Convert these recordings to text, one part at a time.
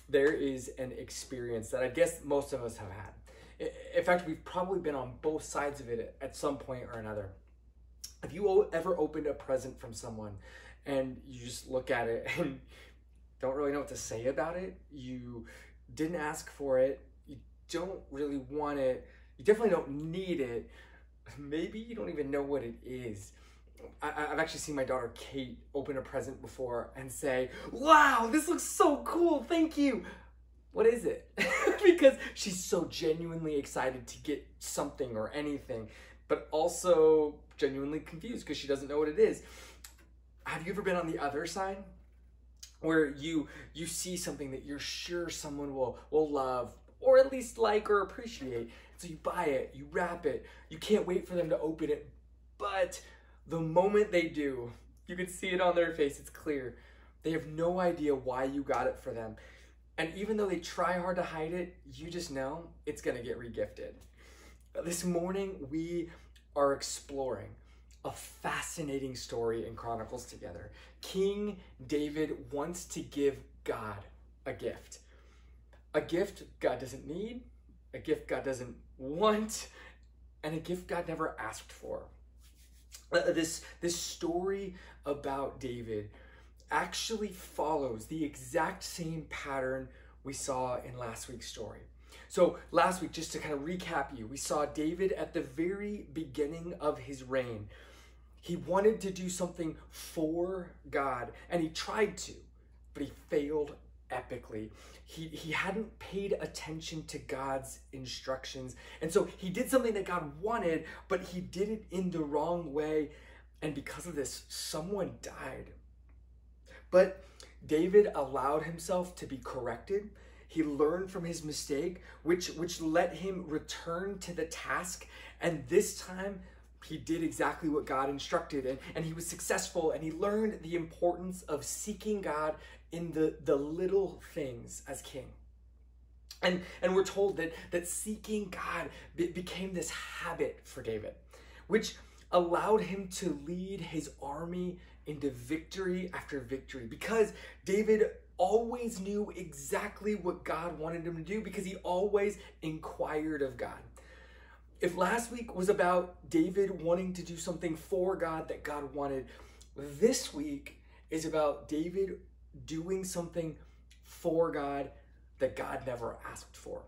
there is an experience that I guess most of us have had. In fact, we've probably been on both sides of it at some point or another. Have you ever opened a present from someone and you just look at it and don't really know what to say about it? You didn't ask for it. You don't really want it. You definitely don't need it. Maybe you don't even know what it is. I've actually seen my daughter Kate open a present before and say, "Wow, this looks so cool, thank you." What is it? Because she's so genuinely excited to get something or anything, but also genuinely confused because she doesn't know what it is. Have you ever been on the other side? Where you see something that you're sure someone will love, or at least like or appreciate. So you buy it, you wrap it, you can't wait for them to open it, but the moment they do, you can see it on their face, it's clear. They have no idea why you got it for them. And even though they try hard to hide it, you just know it's gonna get regifted. This morning, we are exploring a fascinating story in Chronicles together. King David wants to give God a gift. A gift God doesn't need, a gift God doesn't want, and a gift God never asked for. This story about David actually follows the exact same pattern we saw in last week's story. So last week, just to kind of recap you, we saw David at the very beginning of his reign. He wanted to do something for God, and he tried to, but he failed epically. He hadn't paid attention to God's instructions. And so he did something that God wanted, but he did it in the wrong way. And because of this, someone died. But David allowed himself to be corrected. He learned from his mistake, which let him return to the task. And this time, he did exactly what God instructed, and he was successful, and he learned the importance of seeking God in the little things as king. And we're told that seeking God became this habit for David, which allowed him to lead his army into victory after victory, because David always knew exactly what God wanted him to do, because he always inquired of God. If last week was about David wanting to do something for God that God wanted, this week is about David doing something for God that God never asked for.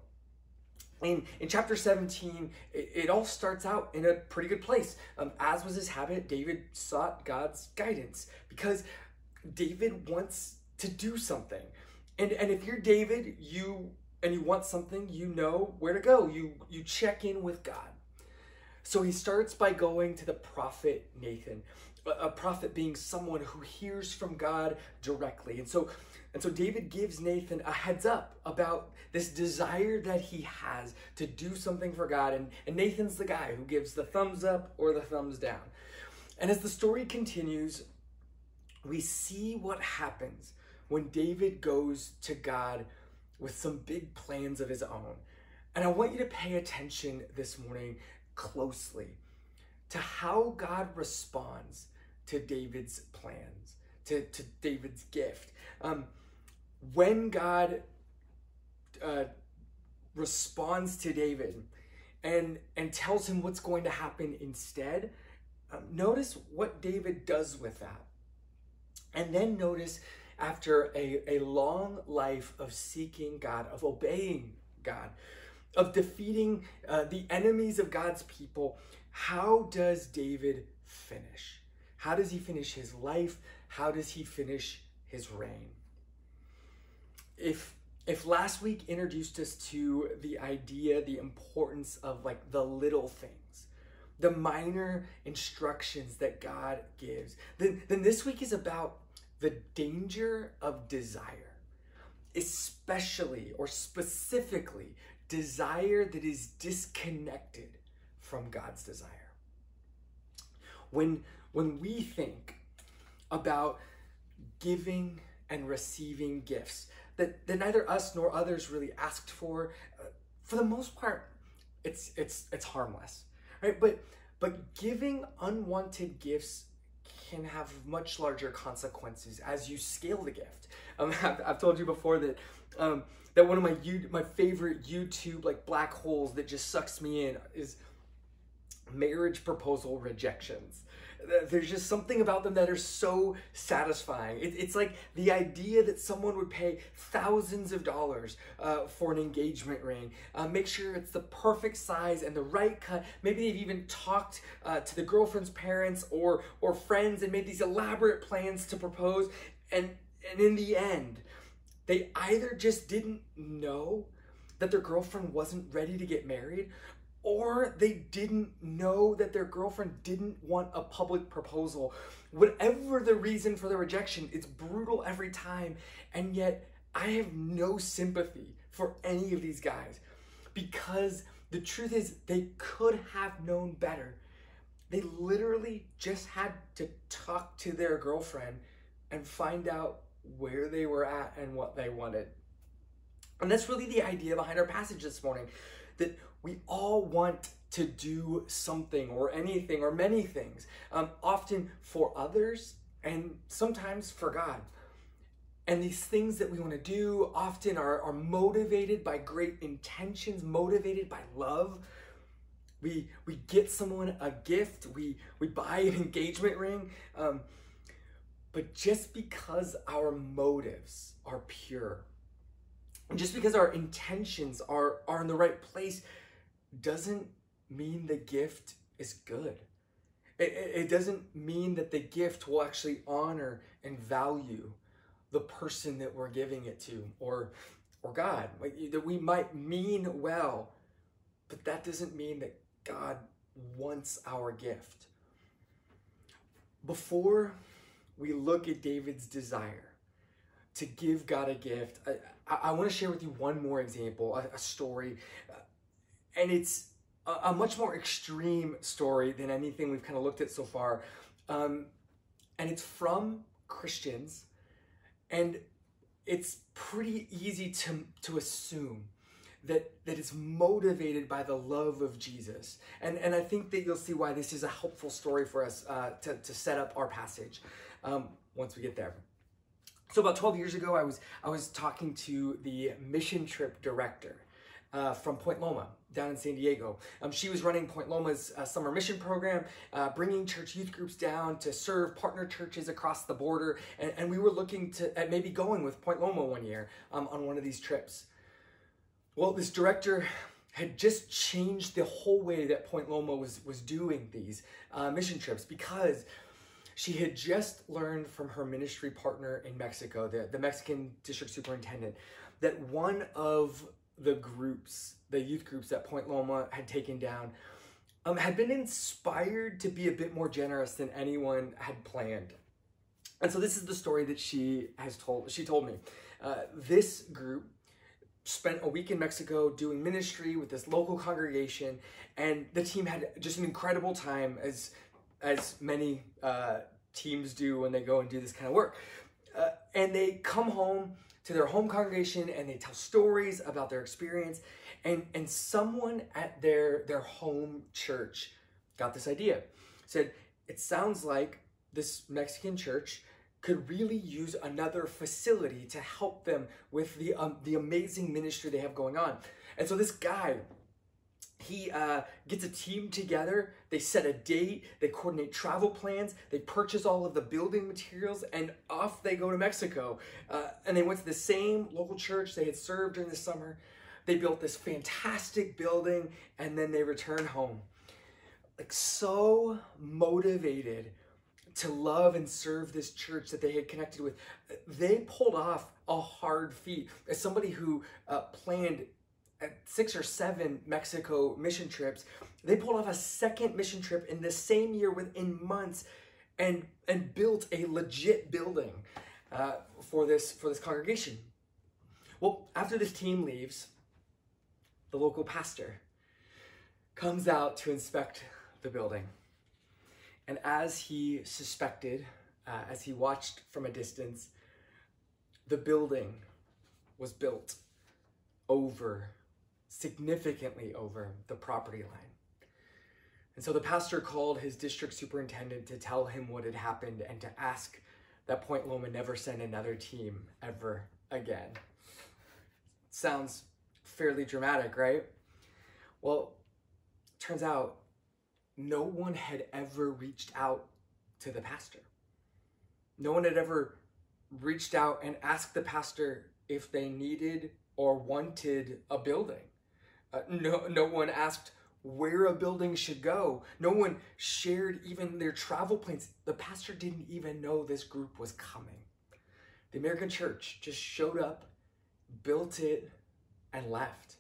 In chapter 17, it all starts out in a pretty good place. As was his habit, David sought God's guidance because David wants to do something. And if you're David, you want something, you know where to go. You check in with God. So he starts by going to the prophet Nathan, a prophet being someone who hears from God directly. And so David gives Nathan a heads up about this desire that he has to do something for God. And Nathan's the guy who gives the thumbs up or the thumbs down. And as the story continues, we see what happens when David goes to God with some big plans of his own. And I want you to pay attention this morning closely to how God responds to David's plans, to David's gift. When God responds to David and tells him what's going to happen instead, notice what David does with that. And then notice, after a long life of seeking God, of obeying God, of defeating the enemies of God's people, how does David finish? How does he finish his life? How does he finish his reign? If last week introduced us to the idea, the importance of like the little things, the minor instructions that God gives, then this week is about the danger of desire, especially or specifically desire that is disconnected from God's desire. When we think about giving and receiving gifts that neither us nor others really asked for the most part, it's harmless, right? But giving unwanted gifts can have much larger consequences as you scale the gift. I've told you before that that one of my favorite YouTube like black holes that just sucks me in is marriage proposal rejections. There's just something about them that are so satisfying. It's like the idea that someone would pay thousands of dollars for an engagement ring, make sure it's the perfect size and the right cut. Maybe they've even talked to the girlfriend's parents or friends and made these elaborate plans to propose. And in the end, they either just didn't know that their girlfriend wasn't ready to get married, or they didn't know that their girlfriend didn't want a public proposal. Whatever the reason for the rejection, it's brutal every time. And yet I have no sympathy for any of these guys, because the truth is they could have known better. They literally just had to talk to their girlfriend and find out where they were at and what they wanted. And that's really the idea behind our passage this morning, that we all want to do something or anything or many things, often for others and sometimes for God. And these things that we want to do often are motivated by great intentions, motivated by love. We get someone a gift, we buy an engagement ring, but just because our motives are pure, and just because our intentions are in the right place, doesn't mean the gift is good. It doesn't mean that the gift will actually honor and value the person that we're giving it to, or God. Like, that we might mean well, but that doesn't mean that God wants our gift. Before we look at David's desire to give God a gift, I want to share with you one more example, a story, and it's a much more extreme story than anything we've kind of looked at so far, and it's from Christians, and it's pretty easy to assume that it's motivated by the love of Jesus, and I think that you'll see why this is a helpful story for us to set up our passage once we get there. So about 12 years ago, I was talking to the mission trip director from Point Loma down in San Diego. She was running Point Loma's summer mission program, bringing church youth groups down to serve partner churches across the border. And we were looking at maybe going with Point Loma one year on one of these trips. Well, this director had just changed the whole way that Point Loma was doing these mission trips, because she had just learned from her ministry partner in Mexico, the Mexican district superintendent, that one of the groups, the youth groups that Point Loma had taken down, had been inspired to be a bit more generous than anyone had planned. And so this is the story that she told me. This group spent a week in Mexico doing ministry with this local congregation, and the team had just an incredible time, as many teams do when they go and do this kind of work. And they come home to their home congregation and they tell stories about their experience. And someone at their home church got this idea. Said, it sounds like this Mexican church could really use another facility to help them with the amazing ministry they have going on. And so this guy, he gets a team together, they set a date, they coordinate travel plans, they purchase all of the building materials, and off they go to Mexico. And they went to the same local church they had served during the summer. They built this fantastic building, and then they return home. Like, so motivated to love and serve this church that they had connected with. They pulled off a hard feat. As somebody who planned 6 or 7 Mexico mission trips, they pulled off a second mission trip in the same year within months, and built a legit building for this congregation. Well, after this team leaves, the local pastor comes out to inspect the building. And as he suspected, as he watched from a distance, the building was built significantly over the property line. And so the pastor called his district superintendent to tell him what had happened and to ask that Point Loma never send another team ever again. Sounds fairly dramatic, right? Well, turns out no one had ever reached out to the pastor. No one had ever reached out and asked the pastor if they needed or wanted a building. No one asked where a building should go. No one shared even their travel plans. The pastor didn't even know this group was coming. The American church just showed up, built it, and left.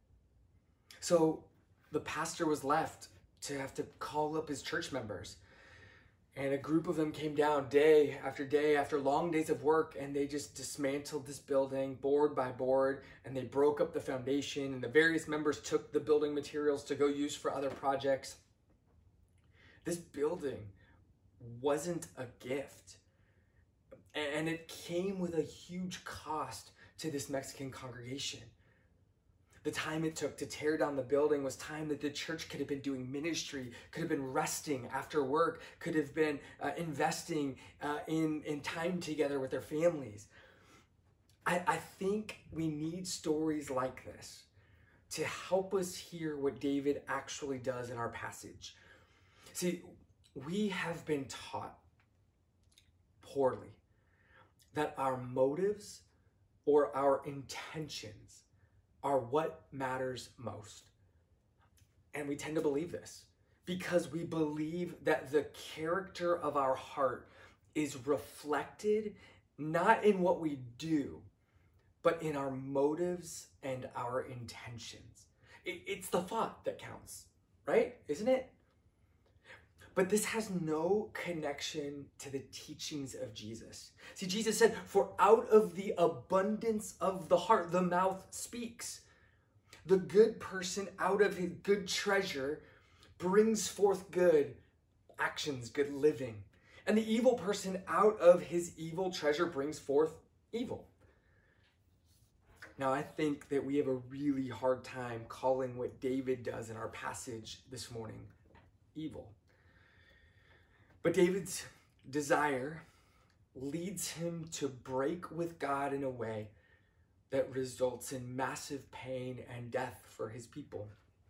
So the pastor was left to have to call up his church members. And a group of them came down day after long days of work, and they just dismantled this building board by board, and they broke up the foundation, and the various members took the building materials to go use for other projects. This building wasn't a gift, and it came with a huge cost to this Mexican congregation. The time it took to tear down the building was time that the church could have been doing ministry, could have been resting after work, could have been investing in time together with their families. I think we need stories like this to help us hear what David actually does in our passage. See, we have been taught poorly that our motives or our intentions are what matters most. And we tend to believe this because we believe that the character of our heart is reflected not in what we do, but in our motives and our intentions. It's the thought that counts, right? Isn't it? But this has no connection to the teachings of Jesus. See, Jesus said, for out of the abundance of the heart, the mouth speaks. The good person out of his good treasure brings forth good actions, good living. And the evil person out of his evil treasure brings forth evil. Now, I think that we have a really hard time calling what David does in our passage this morning evil. But David's desire leads him to break with God in a way that results in massive pain and death for his people.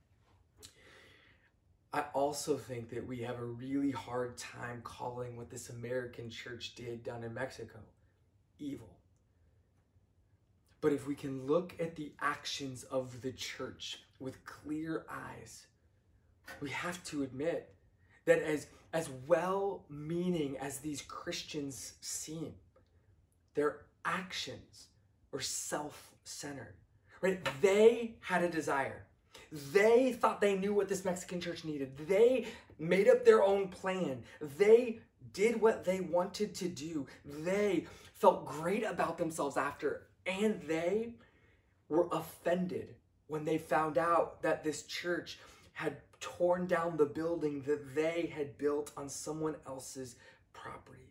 I also think that we have a really hard time calling what this American church did down in Mexico evil. But if we can look at the actions of the church with clear eyes, we have to admit that as well-meaning as these Christians seem, their actions were self-centered, right? They had a desire. They thought they knew what this Mexican church needed. They made up their own plan. They did what they wanted to do. They felt great about themselves after, and they were offended when they found out that this church had torn down the building that they had built on someone else's property.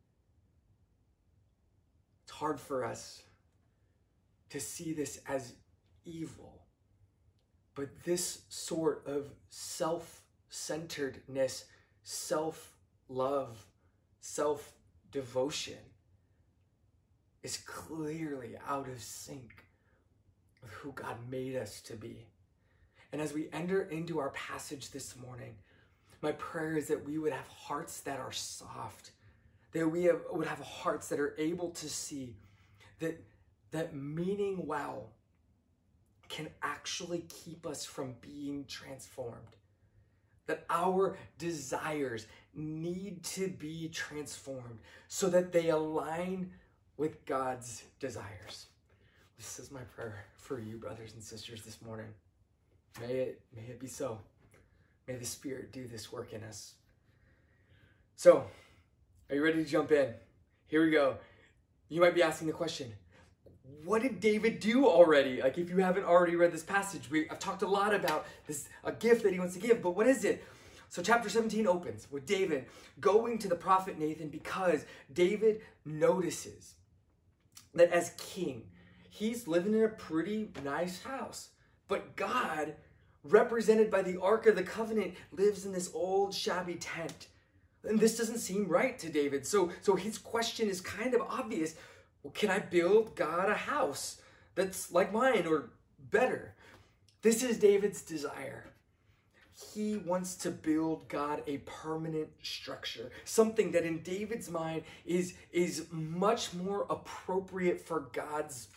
It's hard for us to see this as evil, but this sort of self-centeredness, self-love, self-devotion is clearly out of sync with who God made us to be. And as we enter into our passage this morning, my prayer is that we would have hearts that are soft, that we would have hearts that are able to see that meaning well can actually keep us from being transformed, that our desires need to be transformed so that they align with God's desires. This is my prayer for you, brothers and sisters, this morning. May it be so. May the Spirit do this work in us. So, are you ready to jump in? Here we go. You might be asking the question, what did David do already? Like, if you haven't already read this passage, I've talked a lot about this, a gift that he wants to give, but what is it? So chapter 17 opens with David going to the prophet Nathan because David notices that as king, he's living in a pretty nice house, but God represented by the Ark of the Covenant, lives in this old shabby tent. And this doesn't seem right to David. So his question is kind of obvious. Well, can I build God a house that's like mine or better? This is David's desire. He wants to build God a permanent structure, something that in David's mind is much more appropriate for God's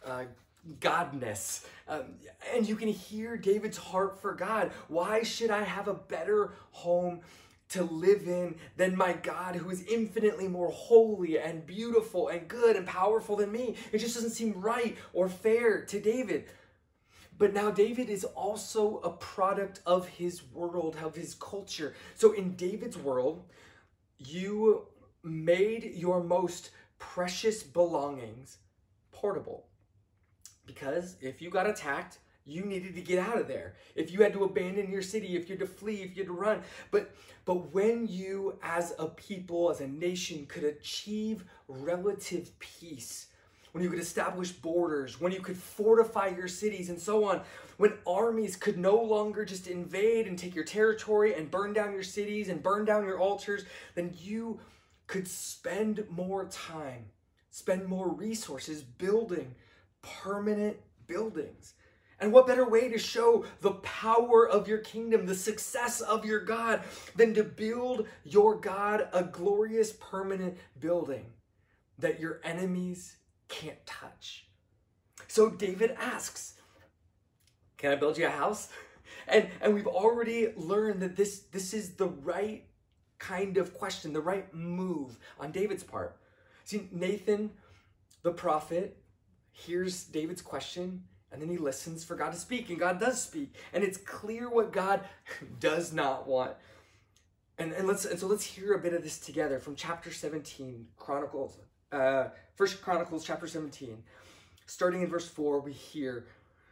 godness. And you can hear David's heart for God. Why should I have a better home to live in than my God, who is infinitely more holy and beautiful and good and powerful than me? It just doesn't seem right or fair to David. But now David is also a product of his world, of his culture. So in David's world, you made your most precious belongings portable. Because if you got attacked, you needed to get out of there. If you had to abandon your city, if you had to flee, if you had to run. But when you as a people, as a nation, could achieve relative peace, when you could establish borders, when you could fortify your cities and so on, when armies could no longer just invade and take your territory and burn down your cities and burn down your altars, then you could spend more time, spend more resources building permanent buildings. And what better way to show the power of your kingdom, the success of your God, than to build your God a glorious permanent building that your enemies can't touch? So David asks, can I build you a house? And we've already learned that this is the right kind of question, the right move on David's part. See, Nathan, the prophet, hears David's question, and then he listens for God to speak, and God does speak. And it's clear what God does not want. And so let's hear a bit of this together from chapter 17, Chronicles. First Chronicles chapter 17, starting in verse 4, we hear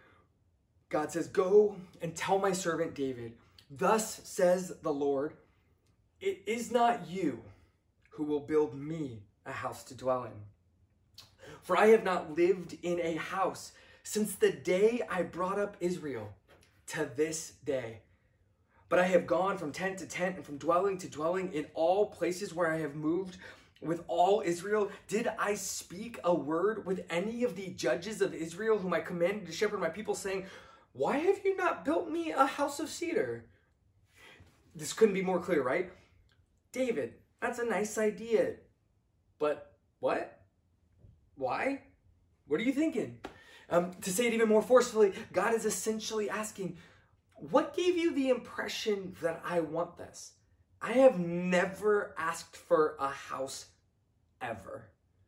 God says, "Go and tell my servant David, thus says the Lord, it is not you who will build me a house to dwell in. For I have not lived in a house since the day I brought up Israel to this day. But I have gone from tent to tent and from dwelling to dwelling in all places where I have moved with all Israel. Did I speak a word with any of the judges of Israel whom I commanded to shepherd my people, saying, why have you not built me a house of cedar?" This couldn't be more clear, right? David, that's a nice idea. But what? Why? What are you thinking? To say it even more forcefully, God is essentially asking, what gave you the impression that I want this? I have never asked for a house ever.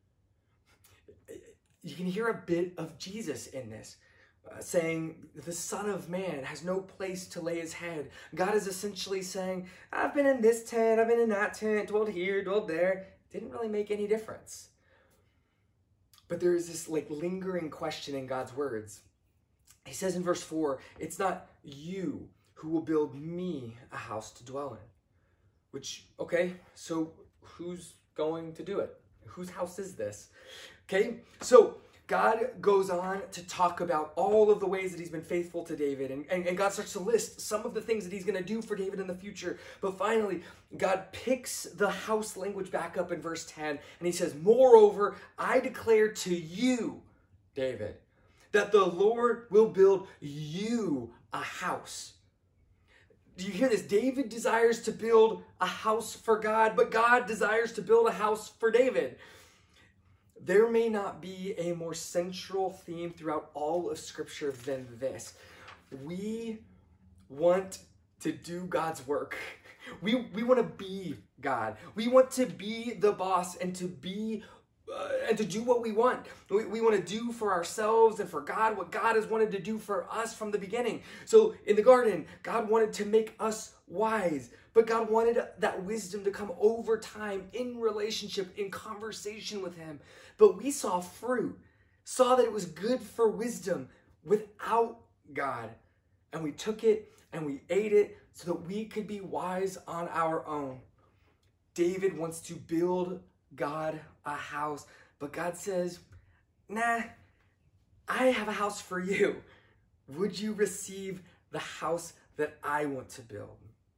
You can hear a bit of Jesus in this, saying the Son of Man has no place to lay his head. God is essentially saying, I've been in this tent, I've been in that tent, dwelled here, dwelled there. Didn't really make any difference. But there is this lingering question in God's words. He says in verse 4, it's not you who will build me a house to dwell in. Which, okay, so who's going to do it? Whose house is this? Okay, so God goes on to talk about all of the ways that he's been faithful to David. And God starts to list some of the things that he's going to do for David in the future. But finally, God picks the house language back up in verse 10. And he says, moreover, I declare to you, David, that the Lord will build you a house. Do you hear this? David desires to build a house for God, but God desires to build a house for David. There may not be a more central theme throughout all of Scripture than this. We want to do God's work. We want to be God. We want to be the boss and to be and to do what we want. We want to do for ourselves and for God what God has wanted to do for us from the beginning. So in the garden, God wanted to make us wise, but God wanted that wisdom to come over time in relationship, in conversation with him. But we saw fruit, saw that it was good for wisdom without God. And we took it and we ate it so that we could be wise on our own. David wants to build God a house, but God says, nah, I have a house for you. Would you receive the house that I want to build.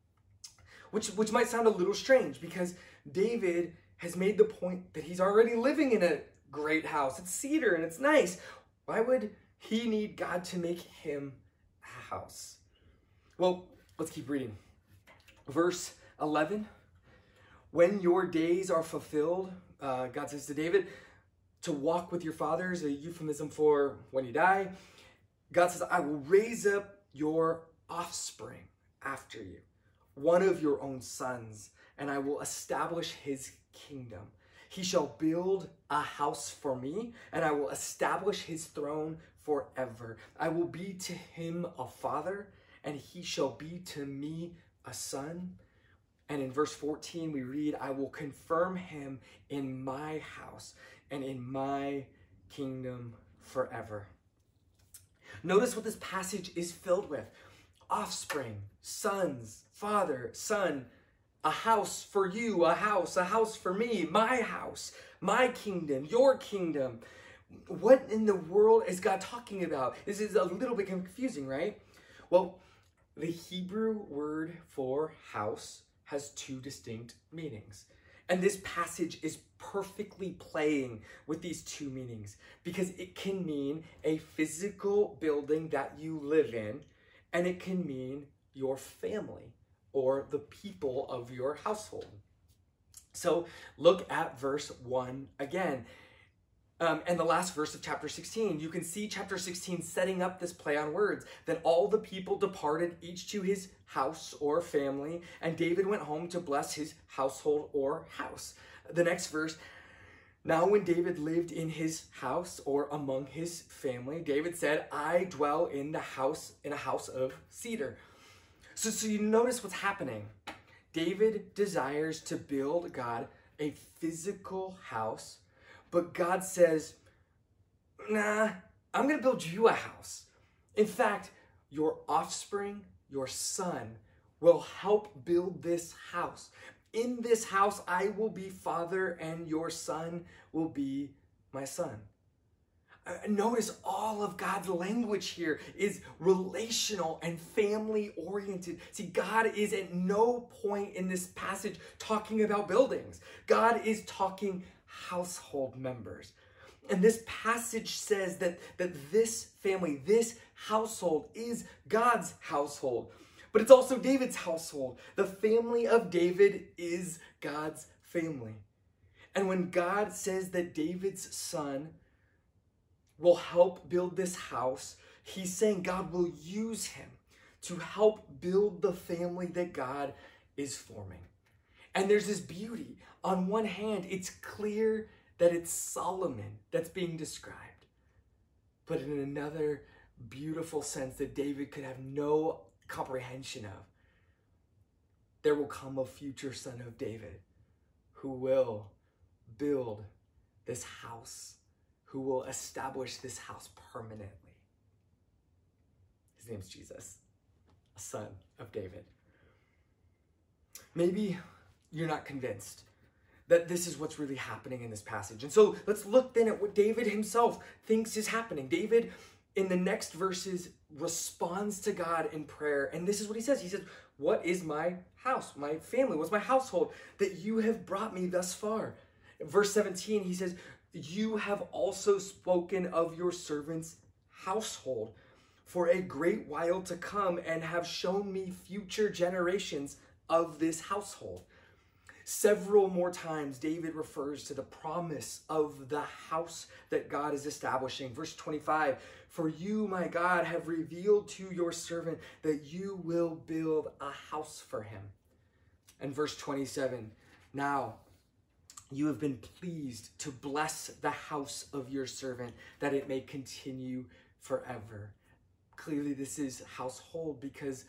Which might sound a little strange because David has made the point that he's already living in a great house. It's cedar and it's nice. Why would he need God to make him a house? Well, let's keep reading. Verse 11, when your days are fulfilled, God says to David, to walk with your fathers, a euphemism for when you die. God says, I will raise up your offspring after you, one of your own sons, and I will establish his kingdom. He shall build a house for me, and I will establish his throne forever. I will be to him a father, and he shall be to me a son. And in verse 14, we read, I will confirm him in my house and in my kingdom forever. Notice what this passage is filled with. Offspring, sons, father, son, a house for you, a house for me, my house, my kingdom, your kingdom. What in the world is God talking about? This is a little bit confusing, right? Well, the Hebrew word for house has two distinct meanings. And this passage is perfectly playing with these two meanings because it can mean a physical building that you live in, and it can mean your family or the people of your household. So look at verse 1 again. And the last verse of chapter 16, you can see chapter 16 setting up this play on words. Then all the people departed, each to his house or family, and David went home to bless his household or house. The next verse, now when David lived in his house or among his family, David said, I dwell in a house of cedar. So you notice what's happening. David desires to build God a physical house, but God says, nah, I'm going to build you a house. In fact, your offspring, your son, will help build this house. In this house, I will be father, and your son will be my son. Notice all of God's language here is relational and family oriented. See, God is at no point in this passage talking about buildings. God is talking household members. And this passage says that this family, this household is God's household. But it's also David's household. The family of David is God's family. And when God says that David's son will help build this house, he's saying God will use him to help build the family that God is forming. And there's this beauty. On one hand, it's clear that it's Solomon that's being described. But in another beautiful sense that David could have no comprehension of, there will come a future son of David who will build this house, who will establish this house permanently. His name's Jesus, a son of David. Maybe you're not convinced that this is what's really happening in this passage. And so let's look then at what David himself thinks is happening. David, in the next verses, responds to God in prayer. And this is what he says. He says, what is my house, my family? What's my household that you have brought me thus far? Verse 17, he says, you have also spoken of your servant's household for a great while to come and have shown me future generations of this household. Several more times, David refers to the promise of the house that God is establishing. Verse 25, for you, my God, have revealed to your servant that you will build a house for him. And verse 27, now you have been pleased to bless the house of your servant, that it may continue forever. Clearly, this is household because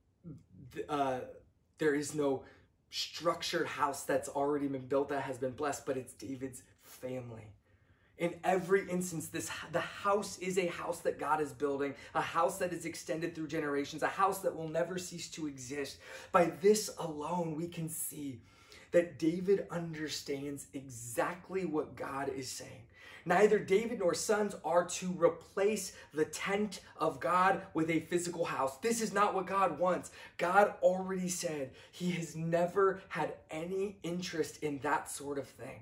there is no structured house that's already been built that has been blessed, but it's David's family. In every instance, the house is a house that God is building, a house that is extended through generations, a house that will never cease to exist. By this alone, we can see that David understands exactly what God is saying. Neither David nor sons are to replace the tent of God with a physical house. This is not what God wants. God already said he has never had any interest in that sort of thing.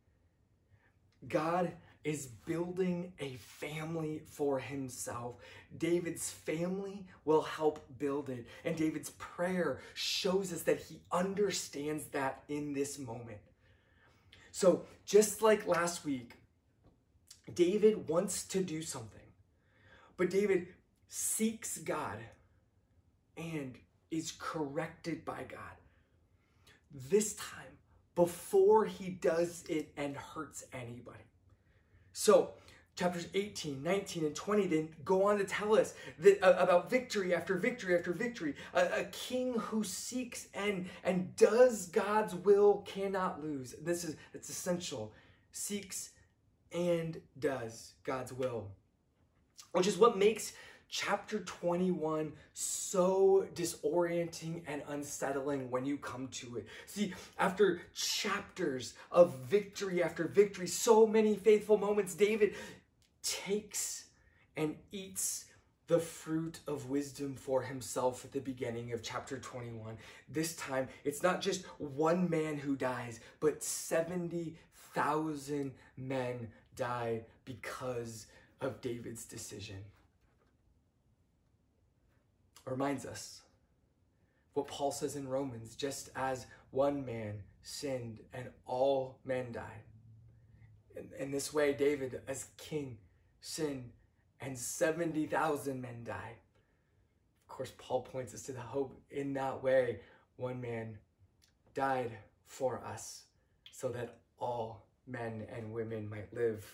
God is building a family for himself. David's family will help build it. And David's prayer shows us that he understands that in this moment. So just like last week, David wants to do something, but David seeks God and is corrected by God. This time, before he does it and hurts anybody. So chapters 18, 19, and 20 then go on to tell us that, about victory after victory after victory. A king who seeks and does God's will cannot lose. It's essential. Seeks and does God's will, which is what makes chapter 21 so disorienting and unsettling when you come to it. See, after chapters of victory after victory, so many faithful moments, David takes and eats the fruit of wisdom for himself at the beginning of chapter 21. This time, it's not just one man who dies, but 70,000 men die because of David's decision. It reminds us what Paul says in Romans, just as one man sinned and all men died. In this way, David, as king, sinned and 70,000 men died. Of course, Paul points us to the hope in that way. One man died for us so that all men and women might live.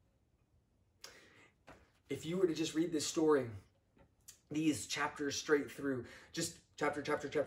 If you were to just read this story, these chapters straight through, just chapter,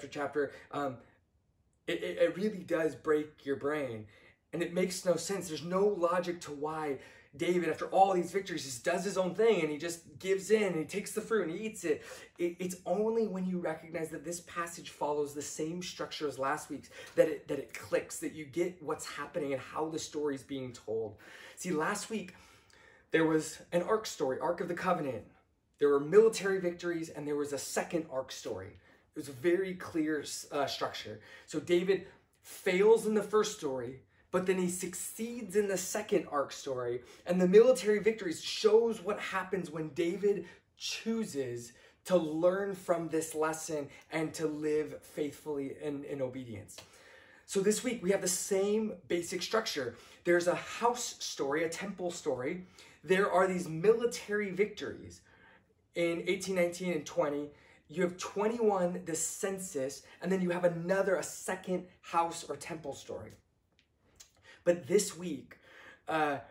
it really does break your brain. And it makes no sense. There's no logic to why David, after all these victories, just does his own thing and he just gives in and he takes the fruit and he eats it. It's only when you recognize that this passage follows the same structure as last week's that it clicks, that you get what's happening and how the story is being told. See, last week, there was an ark story, Ark of the Covenant. There were military victories and there was a second ark story. It was a very clear structure. So David fails in the first story, but then he succeeds in the second ark story. And the military victories shows what happens when David chooses to learn from this lesson and to live faithfully in obedience. So this week we have the same basic structure. There's a house story, a temple story. There are these military victories. In 18, 19, and 20, you have 21, the census, and then you have a second house or temple story. But this week, the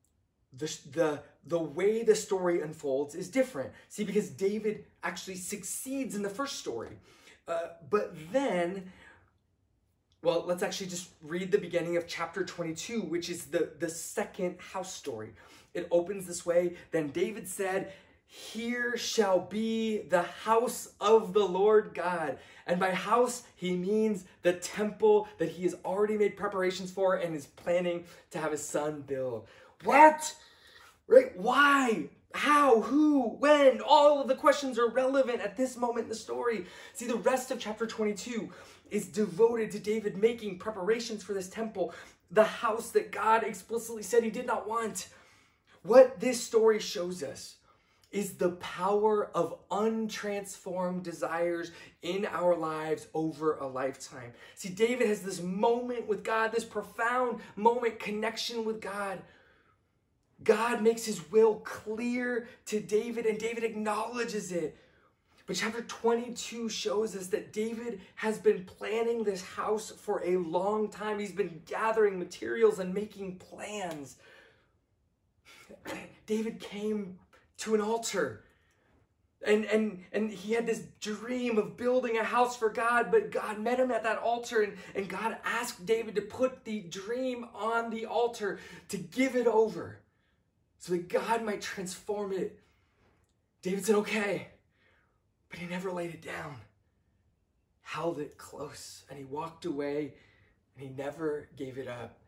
way the story unfolds is different. See, because David actually succeeds in the first story. But then, well, let's actually just read the beginning of chapter 22, which is the second house story. It opens this way. Then David said, "Here shall be the house of the Lord God." And by house, he means the temple that he has already made preparations for and is planning to have his son build. What? Right? Why? How? Who? When? All of the questions are relevant at this moment in the story. See, the rest of chapter 22 is devoted to David making preparations for this temple, the house that God explicitly said he did not want. What this story shows us is the power of untransformed desires in our lives over a lifetime. See, David has this moment with God, this profound moment, connection with God. God makes his will clear to David, and David acknowledges it. But chapter 22 shows us that David has been planning this house for a long time. He's been gathering materials and making plans. David came to an altar. And he had this dream of building a house for God, but God met him at that altar, and God asked David to put the dream on the altar, to give it over, so that God might transform it. David said, okay, but he never laid it down, held it close, and he walked away, and he never gave it up.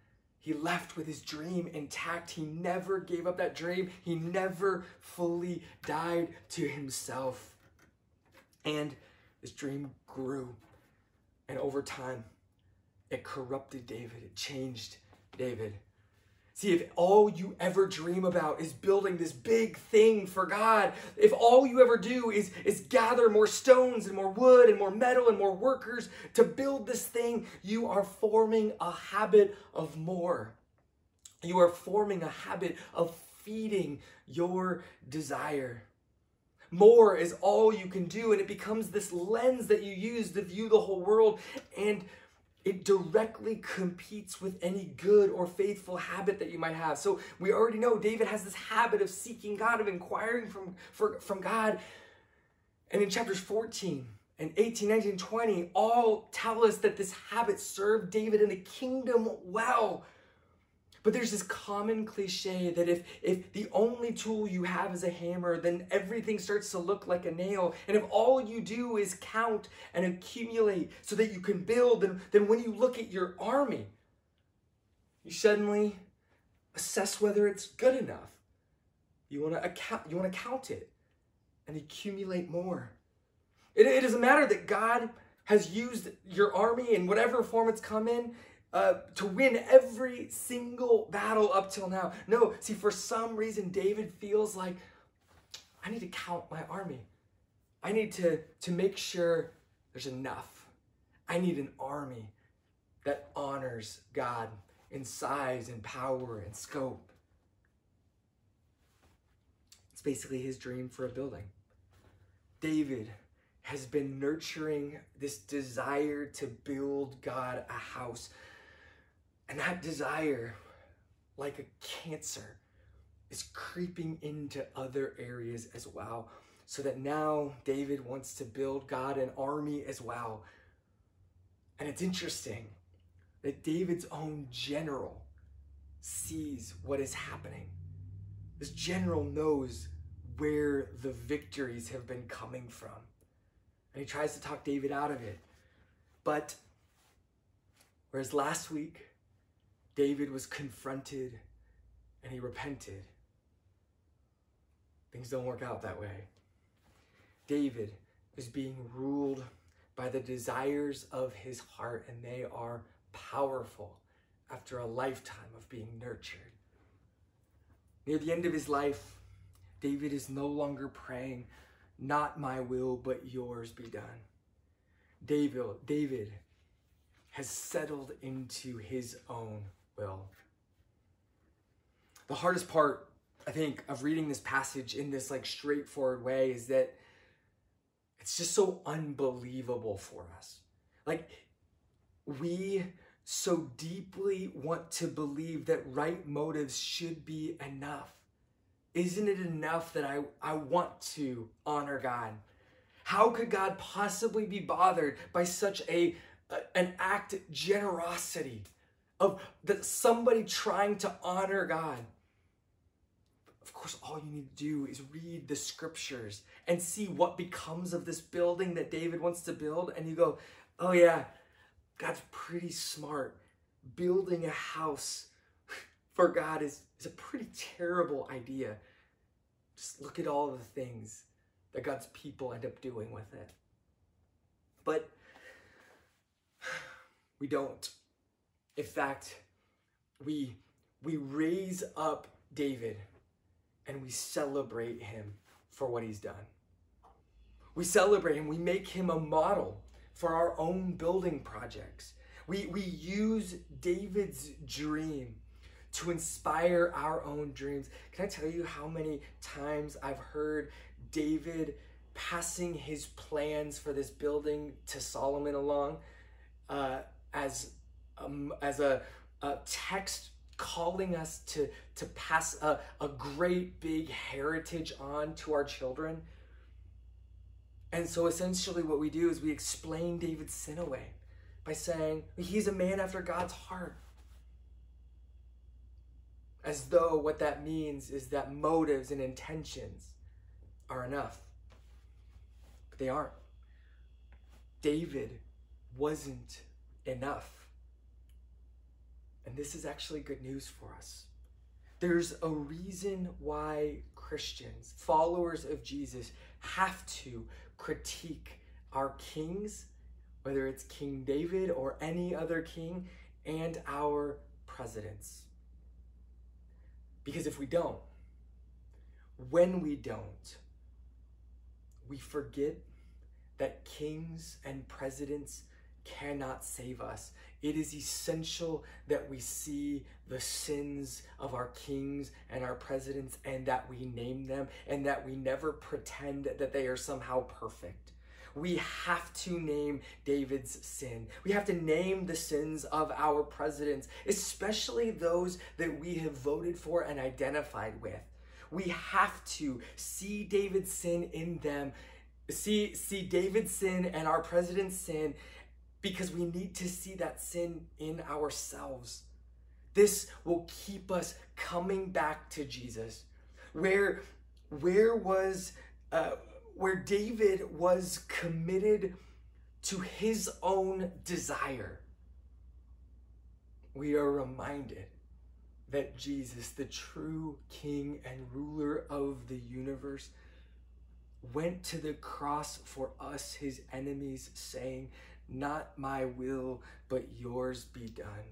he left with his dream intact. He never gave up that dream. He never fully died to himself. And this dream grew. And over time, it corrupted David. It changed David. See, if all you ever dream about is building this big thing for God, if all you ever do is gather more stones and more wood and more metal and more workers to build this thing, you are forming a habit of more. You are forming a habit of feeding your desire. More is all you can do, and it becomes this lens that you use to view the whole world, and it directly competes with any good or faithful habit that you might have. So we already know David has this habit of seeking God, of inquiring from God. And in chapters 14 and 18, 19, 20, all tell us that this habit served David and the kingdom well. But there's this common cliche that if the only tool you have is a hammer, then everything starts to look like a nail. And if all you do is count and accumulate so that you can build, then when you look at your army, you suddenly assess whether it's good enough. You want to count it and accumulate more. It doesn't matter that God has used your army in whatever form it's come in to win every single battle up till now. No, see, for some reason, David feels like, I need to count my army. I need to make sure there's enough. I need an army that honors God in size and power and scope. It's basically his dream for a building. David has been nurturing this desire to build God a house. And that desire, like a cancer, is creeping into other areas as well. So that now David wants to build God an army as well. And it's interesting that David's own general sees what is happening. This general knows where the victories have been coming from. And he tries to talk David out of it. But whereas last week, David was confronted and he repented, things don't work out that way. David is being ruled by the desires of his heart, and they are powerful after a lifetime of being nurtured. Near the end of his life, David is no longer praying, "Not my will, but yours be done." David has settled into his own will. The hardest part, I think, of reading this passage in this straightforward way is that it's just so unbelievable for us. We so deeply want to believe that right motives should be enough. Isn't it enough that I want to honor God? How could God possibly be bothered by such an act of generosity of that somebody trying to honor God? Of course, all you need to do is read the scriptures and see what becomes of this building that David wants to build. And you go, oh yeah, God's pretty smart. Building a house for God is a pretty terrible idea. Just look at all of the things that God's people end up doing with it. But we don't. In fact, we raise up David and we celebrate him for what he's done. We celebrate him. We make him a model for our own building projects. We use David's dream to inspire our own dreams. Can I tell you how many times I've heard David passing his plans for this building to Solomon along as a text calling us to pass a great big heritage on to our children? And so essentially what we do is we explain David's sin away by saying he's a man after God's heart. As though what that means is that motives and intentions are enough. But they aren't. David wasn't enough. And this is actually good news for us. There's a reason why Christians, followers of Jesus, have to critique our kings, whether it's King David or any other king, and our presidents. Because if we don't, when we don't, we forget that kings and presidents cannot save us. It is essential that we see the sins of our kings and our presidents and that we name them and that we never pretend that they are somehow perfect. We have to name David's sin. We have to name the sins of our presidents, especially those that we have voted for and identified with. We have to see David's sin in them, see David's sin and our president's sin, because we need to see that sin in ourselves. This will keep us coming back to Jesus. Where David was committed to his own desire, we are reminded that Jesus, the true King and ruler of the universe, went to the cross for us, his enemies, saying, "Not my will, but yours be done."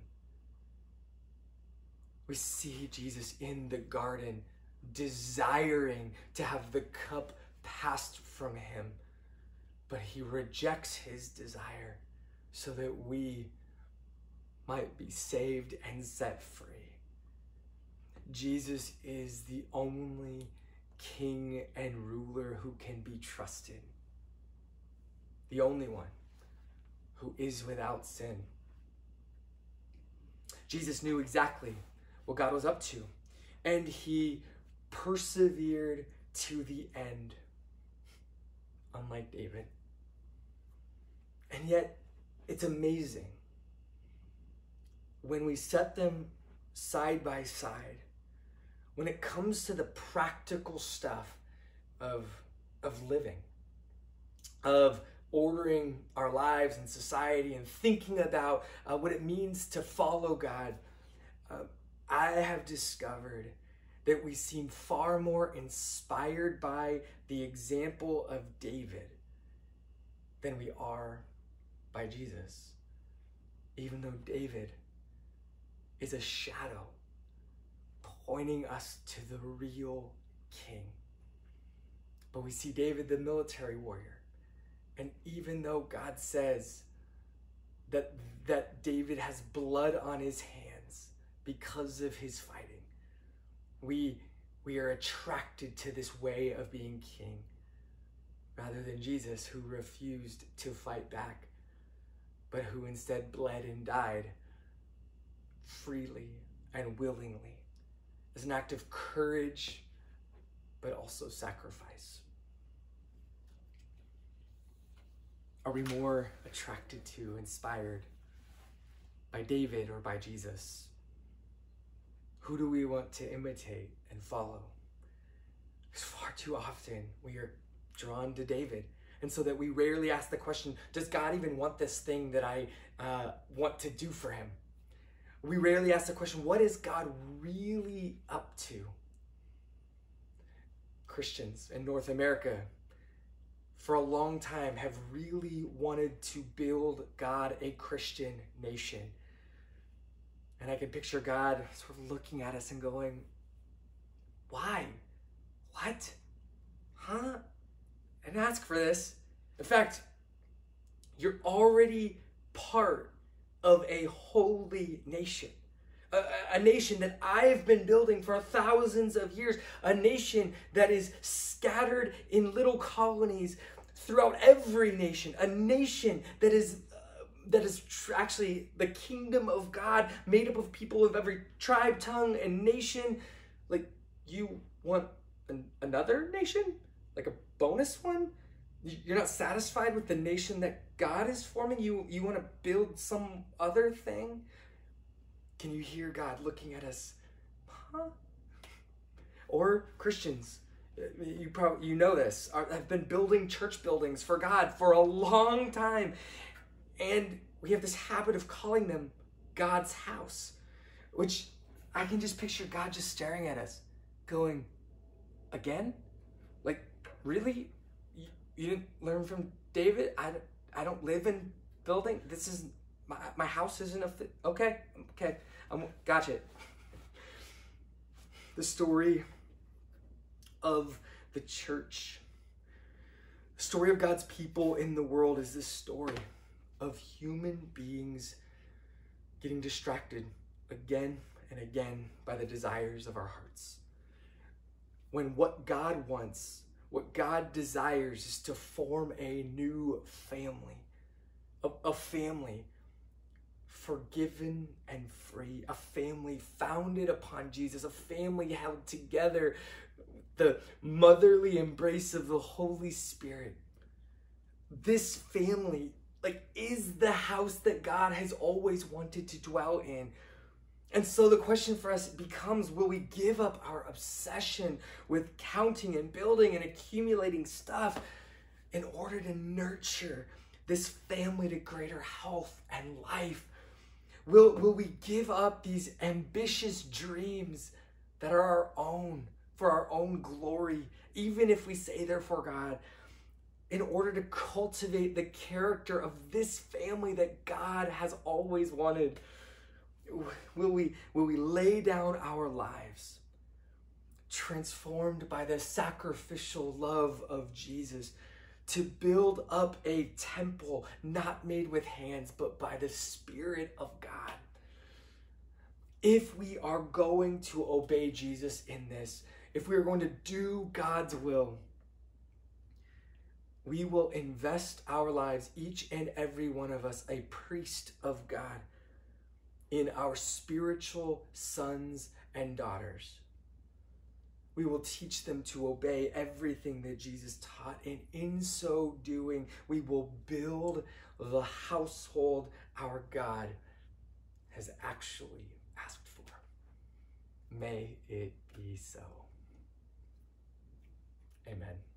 We see Jesus in the garden desiring to have the cup passed from him, but he rejects his desire so that we might be saved and set free. Jesus is the only king and ruler who can be trusted, the only one who is without sin. Jesus knew exactly what God was up to, and he persevered to the end, unlike David. And yet, it's amazing when we set them side by side, when it comes to the practical stuff of living, of ordering our lives and society and thinking about what it means to follow God, I have discovered that we seem far more inspired by the example of David than we are by Jesus. Even though David is a shadow pointing us to the real king. But we see David, the military warrior. And even though God says that David has blood on his hands because of his fighting, we are attracted to this way of being king rather than Jesus, who refused to fight back, but who instead bled and died freely and willingly as an act of courage, but also sacrifice. Are we more attracted to, inspired by David or by Jesus? Who do we want to imitate and follow? Because far too often we are drawn to David. And so that we rarely ask the question, does God even want this thing that I want to do for him? We rarely ask the question, what is God really up to? Christians in North America, for a long time, have really wanted to build God a Christian nation. And I can picture God sort of looking at us and going, why? What? Huh? I didn't ask for this. In fact, you're already part of a holy nation. A nation that I've been building for thousands of years. A nation that is scattered in little colonies throughout every nation. A nation that is actually the kingdom of God, made up of people of every tribe, tongue, and nation. Like, you want another nation? Like a bonus one? You're not satisfied with the nation that God is forming? You want to build some other thing? Can you hear God looking at us? Huh? Or Christians, you know this, have been building church buildings for God for a long time. And we have this habit of calling them God's house. which I can just picture God just staring at us, going, again? Like, really? You didn't learn from David? I don't live in building. This is my house isn't okay. Gotcha. The story of the church, the story of God's people in the world, is this story of human beings getting distracted again and again by the desires of our hearts. When what God wants, what God desires, is to form a new family, a family forgiven and free, a family founded upon Jesus, a family held together, the motherly embrace of the Holy Spirit. This family, is the house that God has always wanted to dwell in. And so the question for us becomes, will we give up our obsession with counting and building and accumulating stuff in order to nurture this family to greater health and life? Will we give up these ambitious dreams that are our own, for our own glory, even if we say they're for God, in order to cultivate the character of this family that God has always wanted? Will we lay down our lives, transformed by the sacrificial love of Jesus, to build up a temple not made with hands, but by the Spirit of God? If we are going to obey Jesus in this, if we are going to do God's will, we will invest our lives, each and every one of us, a priest of God, in our spiritual sons and daughters. We will teach them to obey everything that Jesus taught, and in so doing, we will build the household our God has actually asked for. May it be so. Amen.